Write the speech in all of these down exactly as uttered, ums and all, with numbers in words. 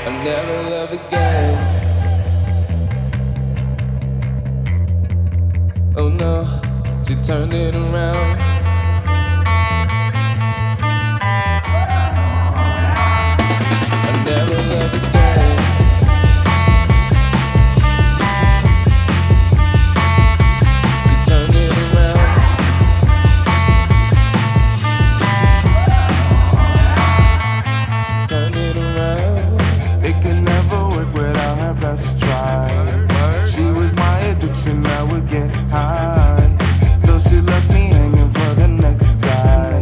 I never love again. Oh no, she turned it around. I never love again. She turned it around. She turned it around. It could never work without her best try. She was my addiction, I would get high. So she left me hanging for the next guy.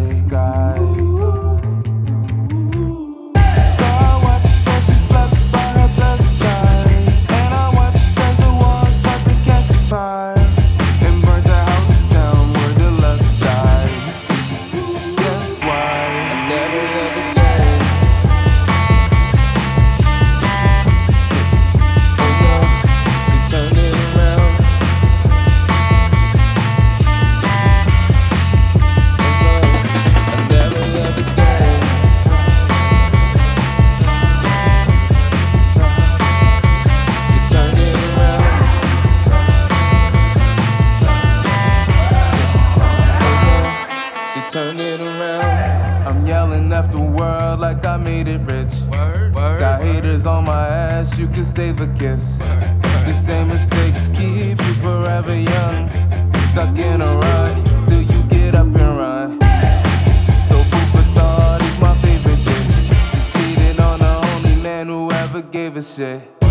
So I watched as she slept by her bedside, and I watched as the walls start to catch fire and burnt the house down where the left died. Guess why? I never love again. Oh no, she turned it around. Turn it around. I'm yelling at the world like I made it rich. Word, word, Got haters word. on my ass, you can save a kiss. Word, word. The same mistakes keep you forever young. Stuck in a rut till you get up and run. So food for thought is my favorite dish. She cheated on the only man who ever gave a shit.